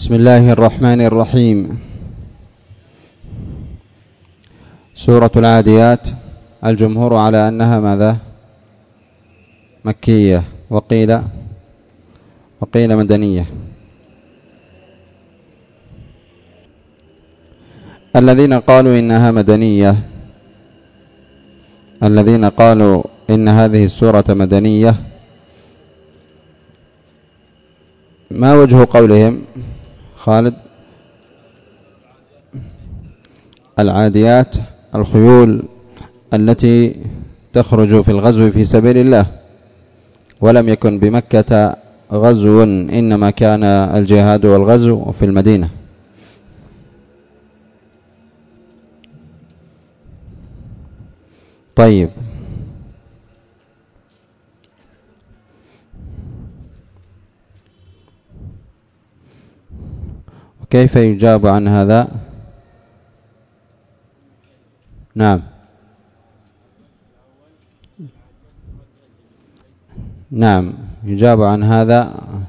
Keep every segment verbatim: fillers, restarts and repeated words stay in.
بسم الله الرحمن الرحيم. سورة العاديات الجمهور على أنها ماذا؟ مكية، وقيل وقيل مدنية. الذين قالوا إنها مدنية الذين قالوا إن هذه السورة مدنية ما وجه قولهم؟ خالد. العاديات الخيول التي تخرج في الغزو في سبيل الله، ولم يكن بمكة غزو، إنما كان الجهاد والغزو في المدينة. طيب، كيف يجاب عن هذا؟ نعم نعم يجاب عن هذا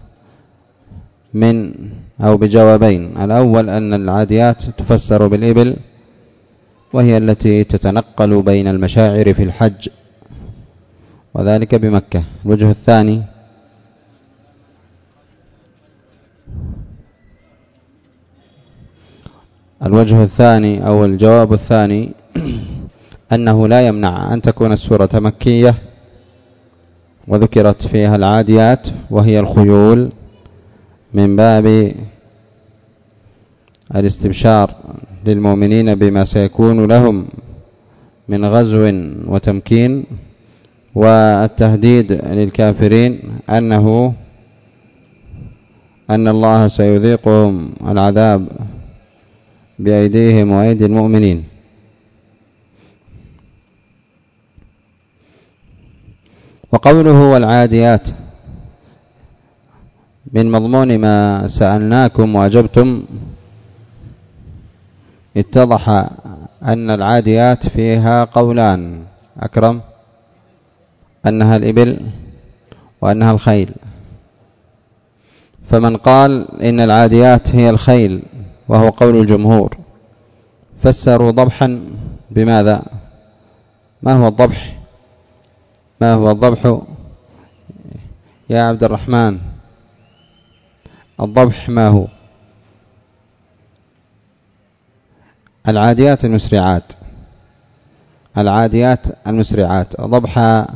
من أو بجوابين. الأول أن العاديات تفسر بالإبل، وهي التي تتنقل بين المشاعر في الحج، وذلك بمكة. الوجه الثاني الوجه الثاني أو الجواب الثاني أنه لا يمنع أن تكون السورة مكية وذكرت فيها العاديات وهي الخيول من باب الاستبشار للمؤمنين بما سيكون لهم من غزو وتمكين، والتهديد للكافرين أنه أن الله سيذيقهم العذاب بأيديهم وأيدي المؤمنين. وقوله والعاديات من مضمون ما سألناكم وأجبتم، اتضح أن العاديات فيها قولان أكرم، أنها الإبل وأنها الخيل. فمن قال إن العاديات هي الخيل وهو قول الجمهور، فسروا ضبحا بماذا؟ ما هو الضبح؟ ما هو الضبح يا عبد الرحمن؟ الضبح ما هو؟ العاديات المسرعات العاديات المسرعات ضبحا.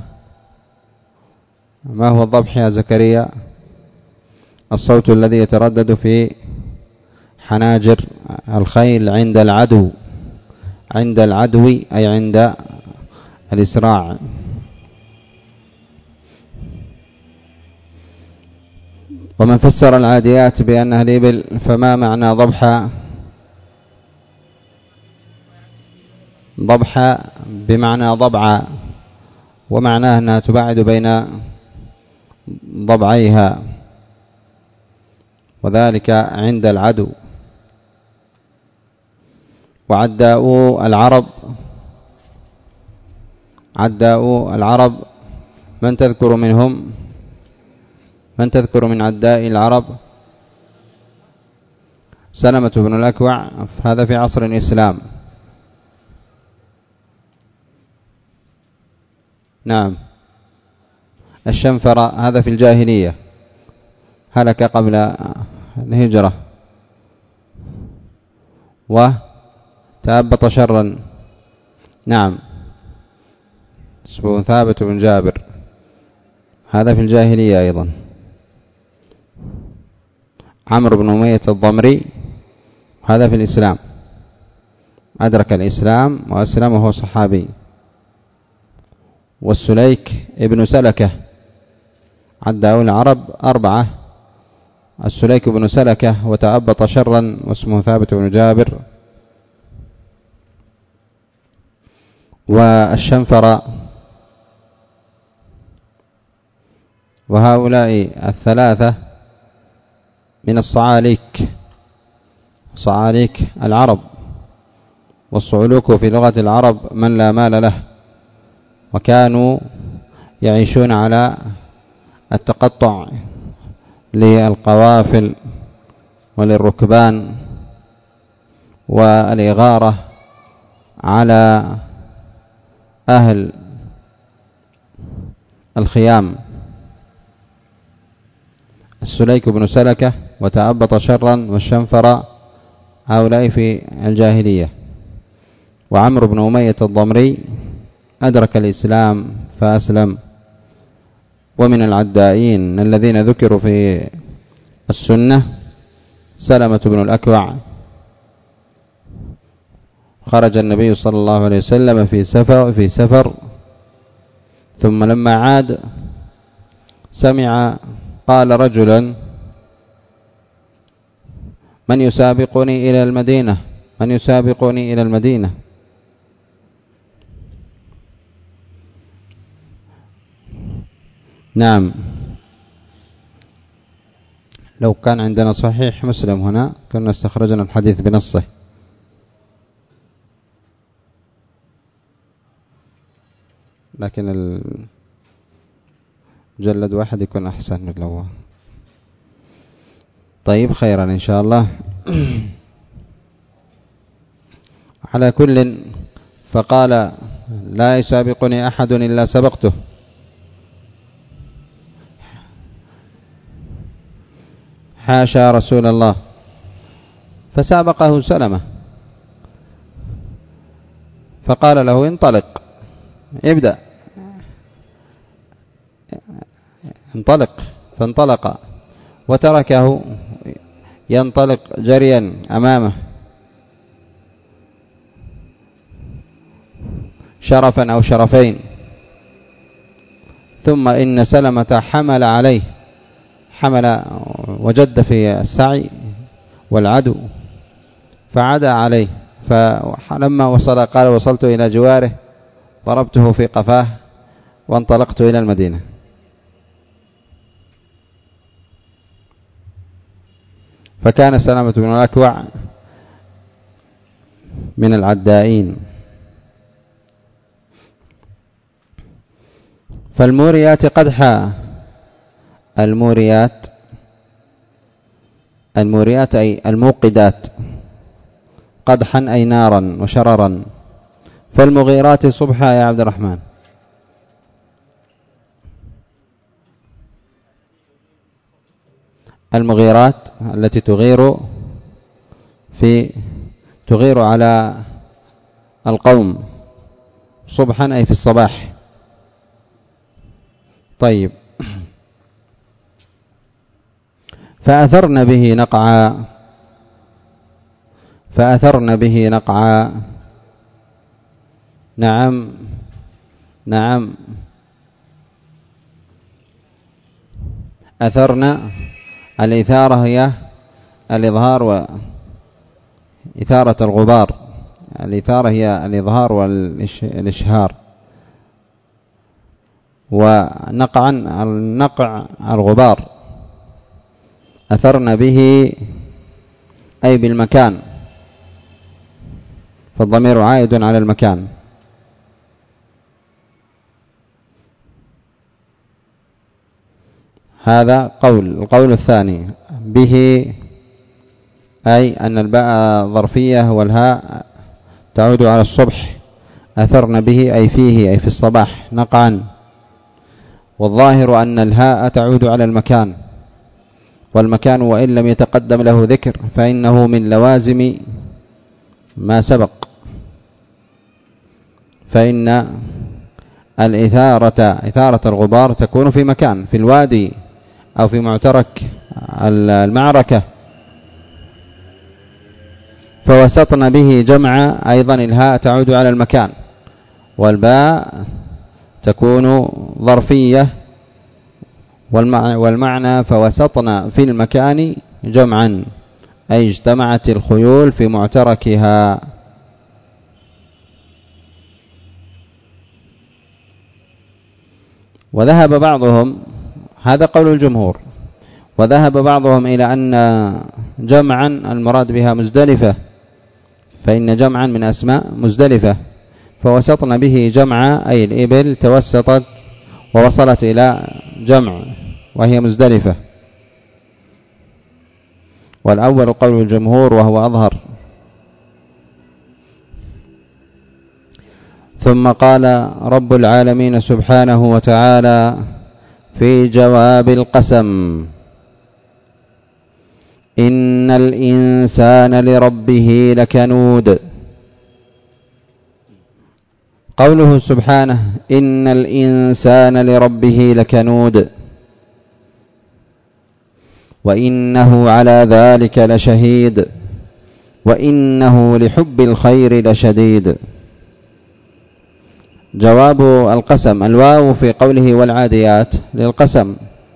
ما هو الضبح يا زكريا؟ الصوت الذي يتردد في حناجر الخيل عند العدو عند العدو أي عند الإسراع. ومن فسر العاديات بأنها الإبل، فما معنى ضبحا؟ ضبحا بمعنى ضبعا، ومعناه أنها تباعد بين ضبعيها، وذلك عند العدو. وعداء العرب عداء العرب من تذكر منهم؟ من تذكر من عداء العرب؟ سلمة بن الأكوع، هذا في عصر الإسلام. نعم. الشنفرة هذا في الجاهلية، هلك قبل الهجرة وتأبط شرا. نعم، اسمه ثابت بن جابر، هذا في الجاهلية أيضا. عمرو بن أمية الضمري، هذا في الإسلام، أدرك الإسلام وأسلم وهو صحابي. والسليك ابن سلكة، عداء العرب أربعة: السليك بن سلكة وتأبط شرا واسمه ثابت بن جابر. والشنفر. وهؤلاء الثلاثة من الصعاليك، صعاليك العرب. والصعلوك في لغة العرب من لا مال له، وكانوا يعيشون على التقطع للقوافل وللركبان والإغارة على أهل الخيام. السليك بن سلكة وتأبط شرا والشنفر هؤلاء في الجاهلية. وعمرو بن أمية الضمري أدرك الإسلام فأسلم. ومن العدائين الذين ذكروا في السنة سلمة بن الأكوع، خرج النبي صلى الله عليه وسلم في سفر في سفر ثم لما عاد سمع قال رجلا: من يسابقني إلى المدينة من يسابقني إلى المدينة نعم، لو كان عندنا صحيح مسلم هنا كنا استخرجنا الحديث بنصه، لكن المجلد واحد يكون أحسن من الأول. طيب خيرا إن شاء الله. على كل، فقال: لا يسابقني أحد إلا سبقته. حاشا رسول الله. فسابقه سلمة فقال له: انطلق، ابدأ، انطلق. فانطلق وتركه ينطلق جريا أمامه شرفا أو شرفين. ثم إن سلمة حمل عليه، حمل وجد في السعي والعدو فعدا عليه، فلما وصل قال: وصلت إلى جواره ضربته في قفاه وانطلقت إلى المدينة. فكان سلمة بن الأكوع من العدائين. فالموريات قدحا، الموريات الموريات أي الموقدات، قدحا أي نارا وشررا. فالمغيرات صبحا يا عبد الرحمن. المغيرات التي تغير في تغير على القوم، صبحا أي في الصباح. طيب. فأثرن به نقعا، فأثرن به نقعا. نعم نعم أثرن. الإثارة هي الإظهار وإثارة الغبار. الإثارة هي الإظهار والإشهار، ونقعا النقع الغبار. أثرن به أي بالمكان، فالضمير عائد على المكان. هذا قول. القول الثاني به أي أن الباء ظرفية والهاء تعود على الصبح. أثرن به أي فيه أي في الصباح نقعا. والظاهر أن الهاء تعود على المكان، والمكان وإن لم يتقدم له ذكر فإنه من لوازم ما سبق. فإن الإثارة إثارة الغبار تكون في مكان، في الوادي أو في معترك المعركة. فوسطن به جمع، أيضا الهاء تعود على المكان، والباء تكون ظرفية، والمعنى فوسطن في المكان جمعا أي اجتمعت الخيول في معتركها. وذهب بعضهم، هذا قول الجمهور، وذهب بعضهم إلى أن جمعا المراد بها مزدلفة، فإن جمعا من أسماء مزدلفة. فوسطن به جمعا أي الإبل توسطت ووصلت إلى جمع وهي مزدلفة. والأول قول الجمهور وهو أظهر. ثم قال رب العالمين سبحانه وتعالى في جواب القسم: إن الإنسان لربه لكنود. قوله سبحانه إن الإنسان لربه لكنود وإنه على ذلك لشهيد وإنه لحب الخير لشديد. جواب القسم الواو في قوله والعاديات للقسم،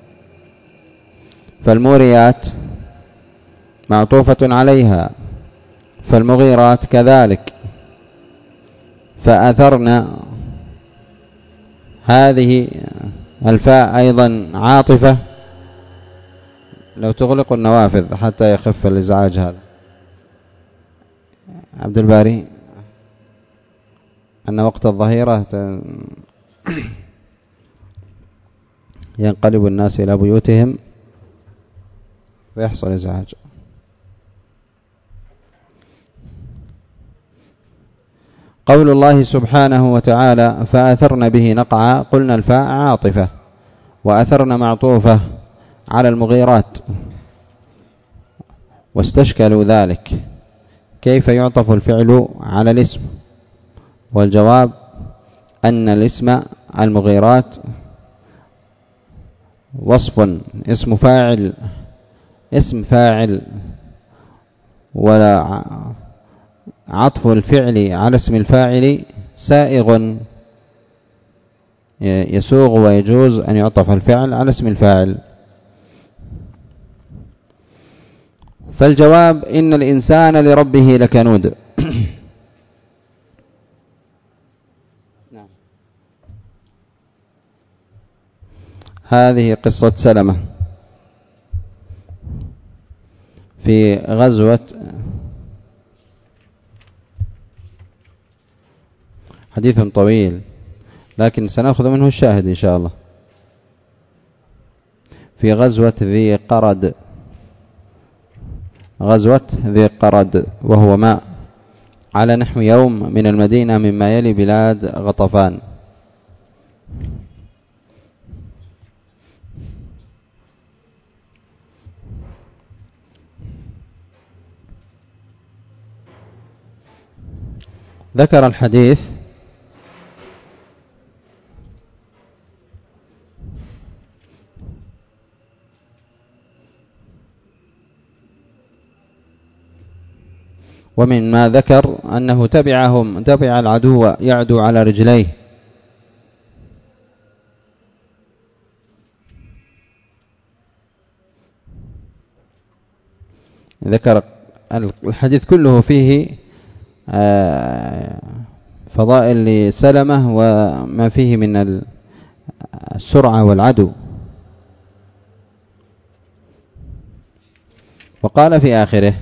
فالموريات معطوفة عليها، فالمغيرات كذلك، فأثرنا هذه الفاء أيضا عاطفة. لو تغلق النوافذ حتى يخف الإزعاج هذا. عبد الباري، أن وقت الظهيرة ينقلب الناس إلى بيوتهم ويحصل إزعاج. قول الله سبحانه وتعالى فأثرن به نقعا، قلنا الفاء عاطفة وأثرن معطوفة على المغيرات، واستشكلوا ذلك كيف يعطف الفعل على الاسم، والجواب أن الاسم المغيرات وصف اسم فاعل اسم فاعل، ولا عطف الفعل على اسم الفاعل سائغ، يسوغ ويجوز أن يعطف الفعل على اسم الفاعل. فالجواب إن الإنسان لربه لكنود. هذه قصة سلمة في غزوة حديث طويل، لكن سنأخذ منه الشاهد إن شاء الله. في غزوة ذي قرد غزوة ذي قرد وهو ماء على نحو يوم من المدينة مما يلي بلاد غطفان. ذكر الحديث ومن ما ذكر أنه تبعهم تبع العدو يعدو على رجليه، ذكر الحديث كله فيه فضائل لسلمة وما فيه من السرعة والعدو. وقال في آخره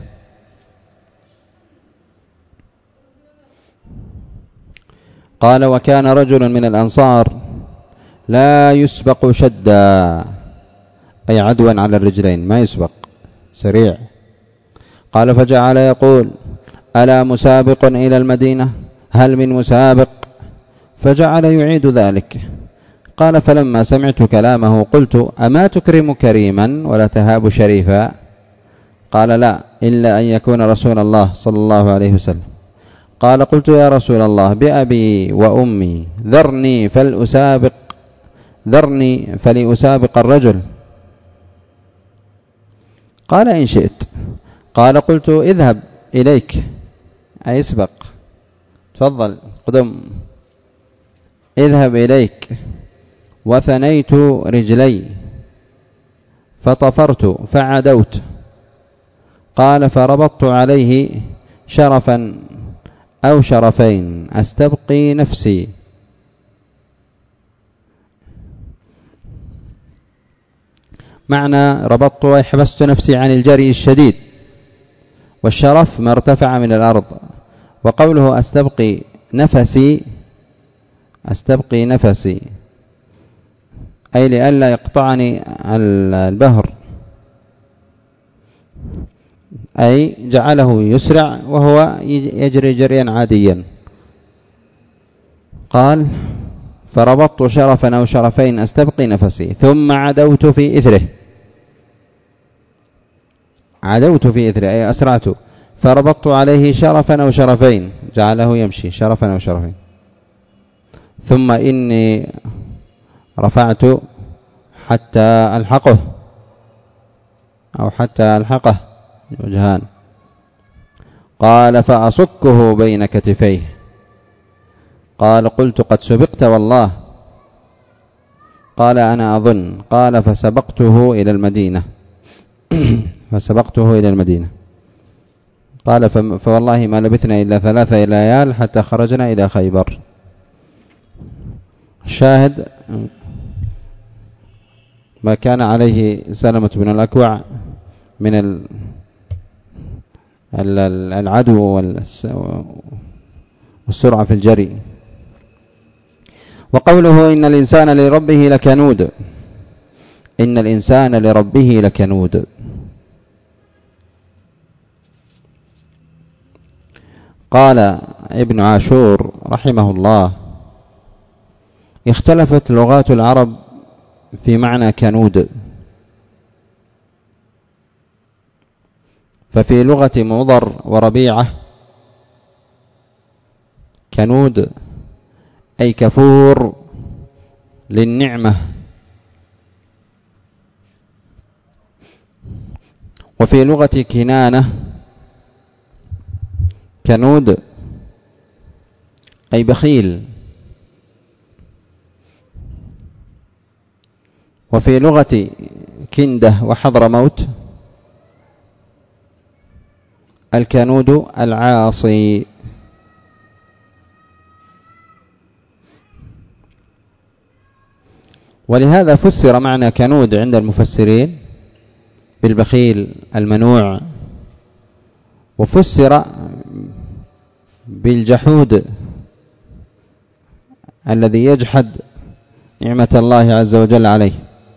قال وكان رجل من الأنصار لا يسبق شدا، أي عدوا على الرجلين ما يسبق سريع. قال فجعل يقول ألا مسابق إلى المدينة، هل من مسابق؟ فجعل يعيد ذلك. قال فلما سمعت كلامه قلت أما تكرم كريما ولا تهاب شريفا؟ قال لا إلا أن يكون رسول الله صلى الله عليه وسلم. قال قلت يا رسول الله بأبي وأمي ذرني فلأسابق ذرني فلأسابق الرجل. قال إن شئت. قال قلت اذهب إليك، أي اسبق، تفضل قدم، اذهب إليك. وثنيت رجلي فطفرت فعدوت. قال فربطت عليه شرفا أو شرفين أستبقي نفسي. معنى ربطت وحبست نفسي عن الجري الشديد، والشرف ما ارتفع من الأرض. وقوله أستبقي نفسي أستبقي نفسي أي لئلا يقطعني البهر. أي جعله يسرع وهو يجري جريا عاديا. قال فربطت شرفا أو شرفين أستبقي نفسي ثم عدوت في إثره، عدوت في إثره أي أسرعت، فربطت عليه شرفا أو شرفين جعله يمشي شرفا أو شرفين، ثم إني رفعت حتى ألحقه أو حتى ألحقه وجهان. قال فأصكه بين كتفيه. قال قلت قد سبقت والله. قال أنا أظن. قال فسبقته إلى المدينة فسبقته إلى المدينة. قال فوالله ما لبثنا إلا ثلاثة ليال حتى خرجنا إلى خيبر. شاهد ما كان عليه سلمة بن الأكوع من العدو والسرعة في الجري. وقوله إن الإنسان لربه لكنود، إن الإنسان لربه لكنود. قال ابن عاشور رحمه الله اختلفت لغات العرب في معنى كنود، ففي لغة مضر وربيعة كنود أي كفور للنعمة، وفي لغة كنانة كنود أي بخيل، وفي لغة كندة وحضرموت الكنود العاصي. ولهذا فسر معنى كنود عند المفسرين بالبخيل المنوع، وفسر بالجحود الذي يجحد نعمة الله عز وجل عليه.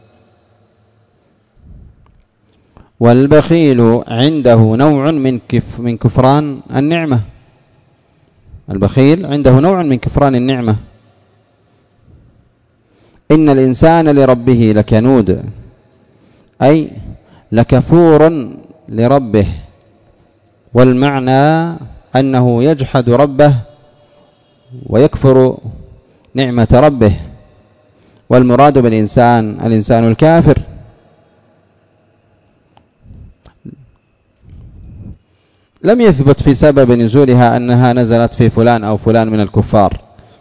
والبخيل عنده نوع من كف من كفران النعمة، البخيل عنده نوع من كفران النعمة. إن الإنسان لربه لكنود أي لكفور لربه، والمعنى أنه يجحد ربه ويكفر نعمة ربه، والمراد بالإنسان الإنسان الكافر. لم يثبت في سبب نزولها أنها نزلت في فلان أو فلان من الكفار،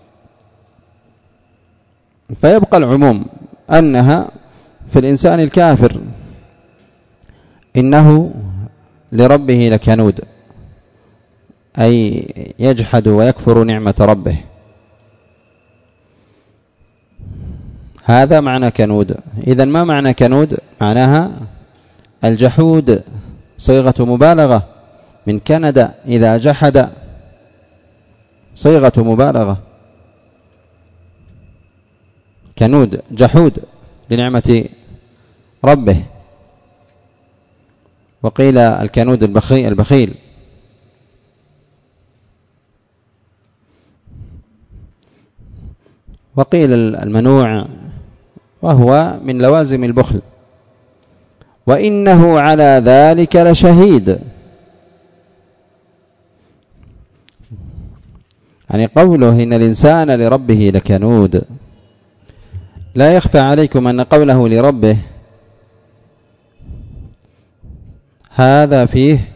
فيبقى العموم أنها في الإنسان الكافر. إنه لربه لكنود أي يجحد ويكفر نعمة ربه، هذا معنى كنود. إذن ما معنى كنود؟ معناها الجحود، صيغة مبالغة من كند إذا جحد، صيغة مبالغة. كنود جحود لنعمة ربه. وقيل الكنود البخيل, البخيل وقيل المنوع، وهو من لوازم البخل. وإنه على ذلك لشهيد، يعني قوله إن الإنسان لربه لكنود، لا يخفى عليكم أن قوله لربه هذا فيه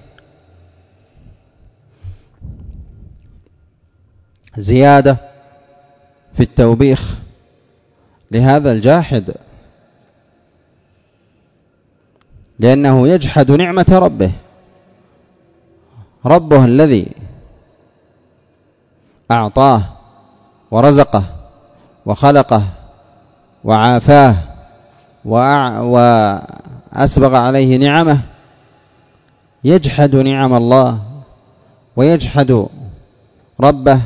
زيادة في التوبيخ لهذا الجاحد، لأنه يجحد نعمة ربه، ربه الذي أعطاه ورزقه وخلقه وعافاه وأسبغ عليه نعمه، يجحد نعم الله ويجحد ربه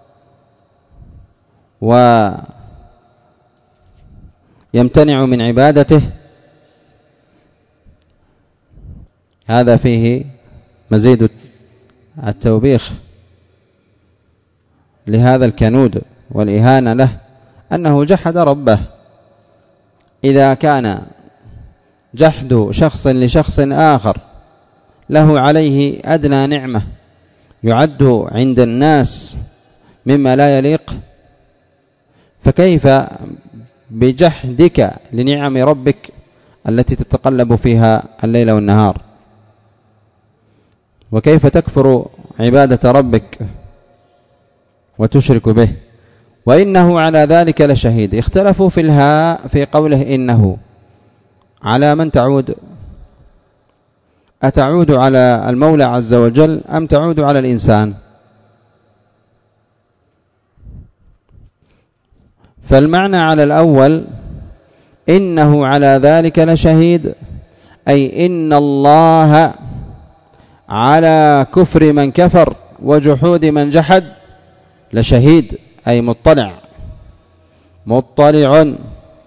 ويمتنع من عبادته. هذا فيه مزيد التوبيخ لهذا الكنود والإهانة له أنه جحد ربه. إذا كان جحد شخص لشخص آخر له عليه أدنى نعمة يعد عند الناس مما لا يليق، فكيف بجحدك لنعم ربك التي تتقلب فيها الليل والنهار؟ وكيف تكفر عبادة ربك وتشرك به؟ وإنه على ذلك لشهيد. اختلفوا في الهاء في قوله إنه، على من تعود؟ أتعود على المولى عز وجل أم تعود على الإنسان؟ فالمعنى على الأول إنه على ذلك لشهيد، أي إن الله على كفر من كفر وجحود من جحد لشهيد، أي مطلع مطلع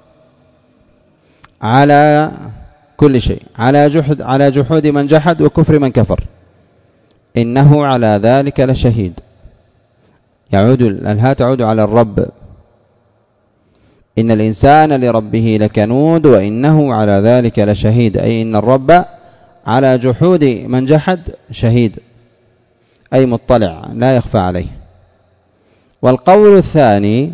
على كل شيء، على جحد على جحود من جحد وكفر من كفر. إنه على ذلك لشهيد، يعود الهاء تعود على الرب. إن الإنسان لربه لكنود وإنه على ذلك لشهيد، أي إن الرب على جحود من جحد شهيد، أي مطلع لا يخفى عليه. والقول الثاني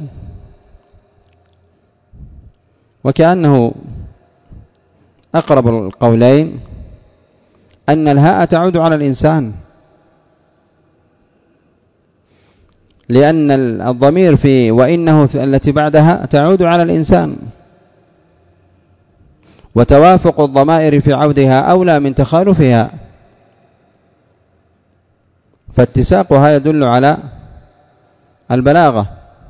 وكأنه أقرب القولين أن الهاء تعود على الإنسان، لأن الضمير في وإنه التي بعدها تعود على الإنسان، وتوافق الضمائر في عودها أولى من تخالفها، فاتساقها يدل على البلاغة.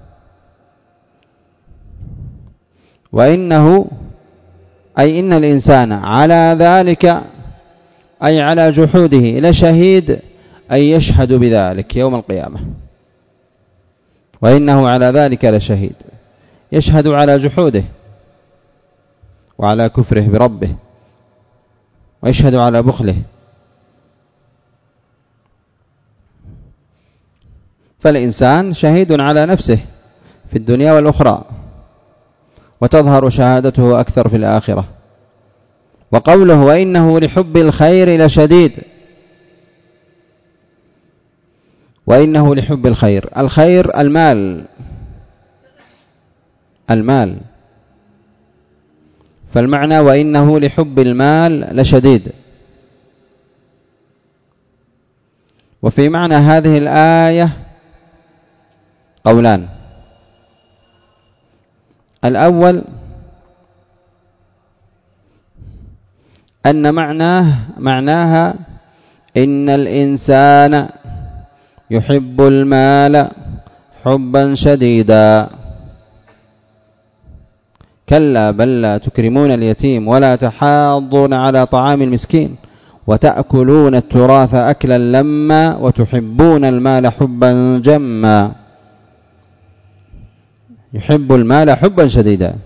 وإنه أي إن الإنسان على ذلك أي على جحوده لشهيد، أي يشهد بذلك يوم القيامة. وإنه على ذلك لشهيد، يشهد على جحوده وعلى كفره بربه، ويشهد على بخله. فالإنسان شهيد على نفسه في الدنيا والأخرى، وتظهر شهادته أكثر في الآخرة. وقوله وإنه لحب الخير لشديد، وإنه لحب الخير، الخير المال المال فالمعنى وإنه لحب المال لشديد. وفي معنى هذه الآية قولان. الأول أن معناه معناها إن الإنسان يحب المال حبا شديدا، كلا بل لا تكرمون اليتيم ولا تحاضون على طعام المسكين وتأكلون التراث أكلا لما وتحبون المال حبا جما. يحب المال حبا شديدا،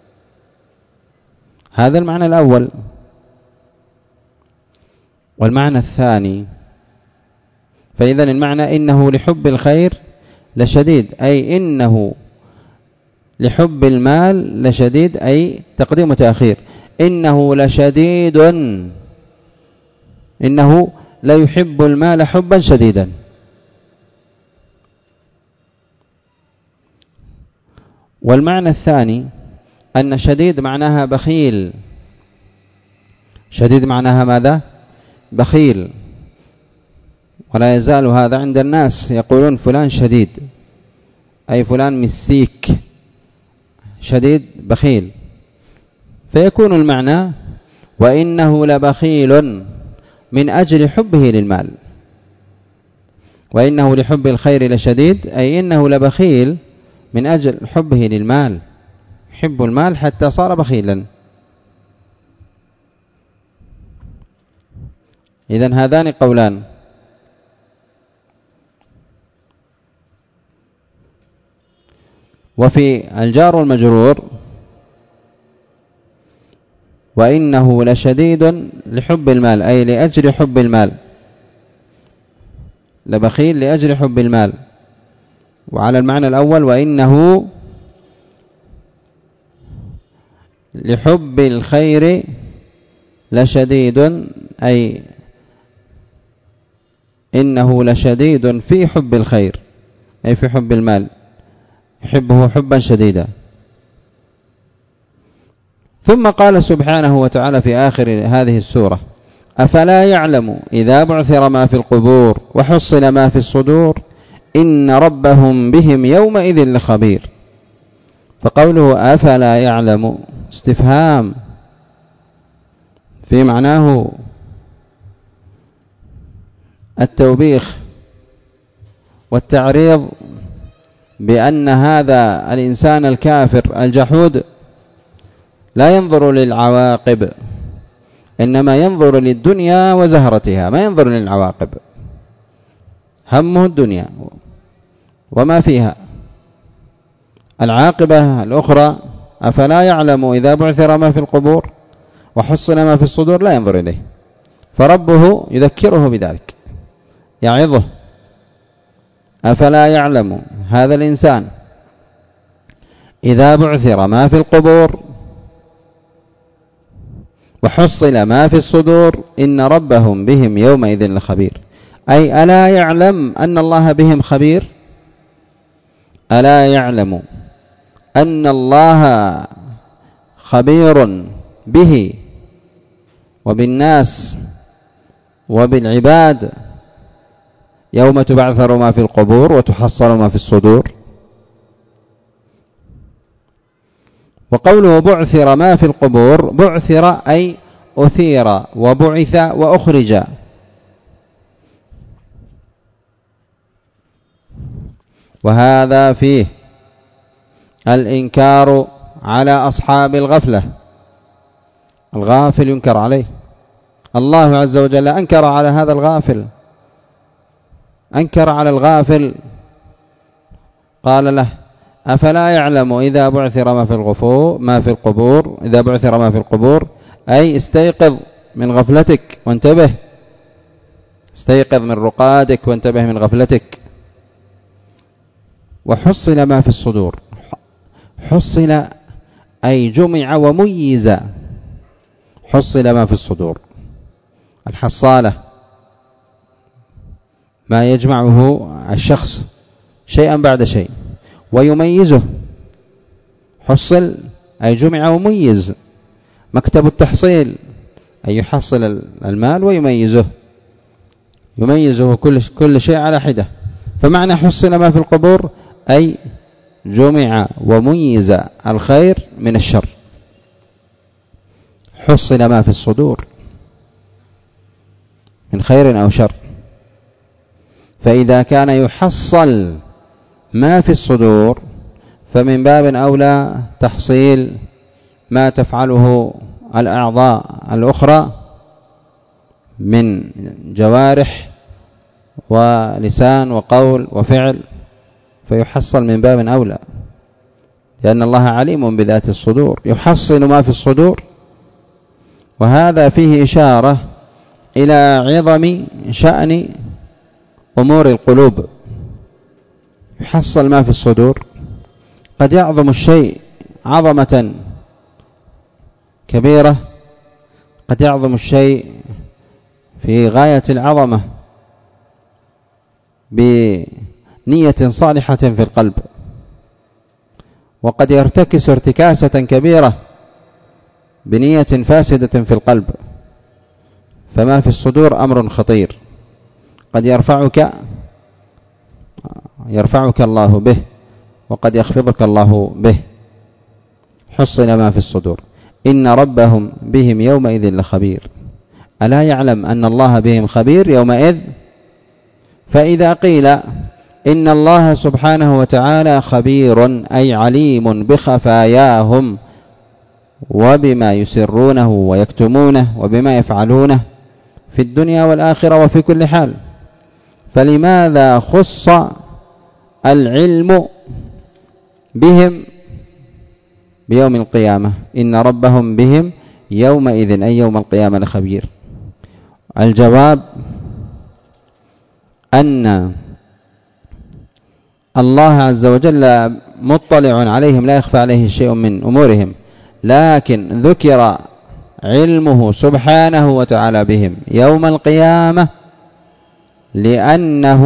هذا المعنى الأول. والمعنى الثاني، فإذا المعنى إنه لحب الخير لشديد، أي إنه لحب المال لشديد، أي تقديم وتأخير. إنه لشديد، إنه لا يحب المال حبا شديدا. والمعنى الثاني أن شديد معناها بخيل. شديد معناها ماذا؟ بخيل. ولا يزال هذا عند الناس، يقولون فلان شديد، أي فلان مسيك، شديد بخيل. فيكون المعنى وإنه لبخيل من أجل حبه للمال. وإنه لحب الخير لشديد، أي إنه لبخيل من أجل حبه للمال، يحب المال حتى صار بخيلا. إذن هذان قولان. وفي الجار والمجرور وإنه لشديد لحب المال، أي لأجل حب المال. لبخيل لأجل حب المال. وعلى المعنى الأول وإنه لحب الخير لشديد، أي إنه لشديد في حب الخير، أي في حب المال، يحبه حبا شديدا. ثم قال سبحانه وتعالى في آخر هذه السورة: أفلا يعلم إذا بعثر ما في القبور وحصل ما في الصدور إن ربهم بهم يومئذ لخبير. فقوله أفلا يعلم استفهام في معناه التوبيخ والتعريض بأن هذا الإنسان الكافر الجحود لا ينظر للعواقب، إنما ينظر للدنيا وزهرتها، ما ينظر للعواقب، همه الدنيا وما فيها. العاقبة الأخرى أفلا يعلم إذا بعثر ما في القبور وحصل ما في الصدور لا ينظر إليه، فربه يذكره بذلك، يعظه: أفلا يعلم هذا الإنسان إذا بعثر ما في القبور وحصل ما في الصدور إن ربهم بهم يومئذ لخبير. أي ألا يعلم أن الله بهم خبير؟ ألا يعلم أن الله خبير به وبالناس وبالعباد يوم تبعثر ما في القبور وتحصل ما في الصدور؟ وقوله بعثر ما في القبور، بعثر أي أثير وبعث وأخرج. وهذا فيه الإنكار على أصحاب الغفلة، الغافل ينكر عليه. الله عز وجل أنكر على هذا الغافل، أنكر على الغافل، قال له: أفلا يعلم إذا بعثر ما في الغفور ما في القبور إذا بعثر ما في القبور، أي استيقظ من غفلتك وانتبه، استيقظ من رقادك وانتبه من غفلتك. وحصل ما في الصدور، حصل أي جمع وميز، حصل ما في الصدور، الحصالة ما يجمعه الشخص شيئا بعد شيء ويميزه. حصل أي جمع وميز، مكتب التحصيل أي يحصل المال ويميزه، يميزه كل كل شيء على حدة. فمعنى حصل ما في القبور أي جمع وميز الخير من الشر. حصل ما في الصدور من خير أو شر، فإذا كان يحصل ما في الصدور فمن باب أولى تحصيل ما تفعله الأعضاء الأخرى من جوارح ولسان وقول وفعل، فيحصل من باب أولى، لأن الله عليم بذات الصدور، يحصل ما في الصدور. وهذا فيه إشارة إلى عظم شأن أمور القلوب. يحصل ما في الصدور، قد يعظم الشيء عظمة كبيرة، قد يعظم الشيء في غاية العظمة بنية صالحة في القلب، وقد يرتكس ارتكاسة كبيرة بنية فاسدة في القلب. فما في الصدور أمر خطير، قد يرفعك يرفعك الله به وقد يخفضك الله به. حصل ما في الصدور إن ربهم بهم يومئذ لخبير. ألا يعلم أن الله بهم خبير يومئذ؟ فإذا قيل إن الله سبحانه وتعالى خبير أي عليم بخفاياهم وبما يسرونه ويكتمونه وبما يفعلونه في الدنيا والآخرة وفي كل حال، فلماذا خص العلم بهم بيوم القيامة؟ إن ربهم بهم يومئذ أي يوم القيامة لخبير. الجواب أن الله عز وجل مطلع عليهم لا يخفى عليه شيء من أمورهم، لكن ذكر علمه سبحانه وتعالى بهم يوم القيامة لأنه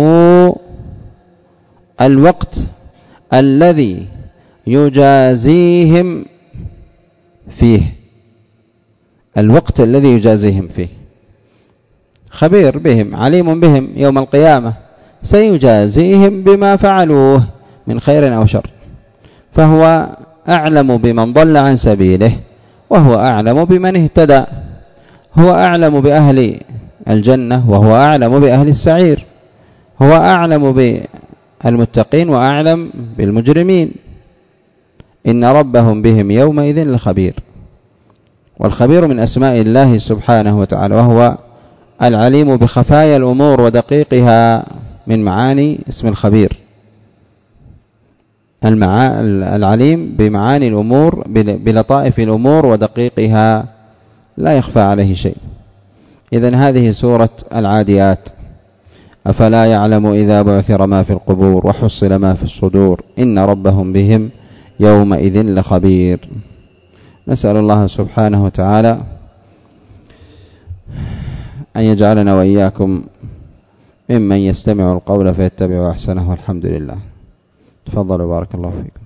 الوقت الذي يجازيهم فيه، الوقت الذي يجازيهم فيه، خبير بهم عليم بهم يوم القيامة، سيجازيهم بما فعلوه من خير أو شر، فهو أعلم بمن ضل عن سبيله وهو أعلم بمن اهتدى، هو أعلم بأهل الجنة وهو أعلم بأهل السعير، هو أعلم بالمتقين وأعلم بالمجرمين، إن ربهم بهم يومئذ لخبير. والخبير من أسماء الله سبحانه وتعالى، وهو العليم بخفايا الأمور ودقيقها من معاني اسم الخبير، المعا... العليم بمعاني الأمور بلطائف الأمور ودقيقها لا يخفى عليه شيء. إذن هذه سورة العاديات. أفلا يعلم إذا بعثر ما في القبور وحصل ما في الصدور إن ربهم بهم يومئذ لخبير. نسأل الله سبحانه وتعالى أن يجعلنا وإياكم ممن يستمع القول فيتبع أحسنه، والحمد لله. تفضلوا بارك الله فيكم.